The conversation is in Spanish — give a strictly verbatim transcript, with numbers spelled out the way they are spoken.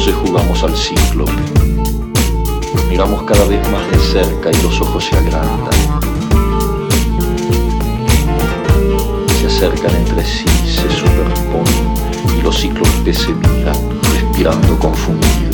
Entonces jugamos al cíclope. Miramos cada vez más de cerca y los ojos se agrandan. Se acercan entre sí, se superponen y los cíclopes se miran, respirando confundidos.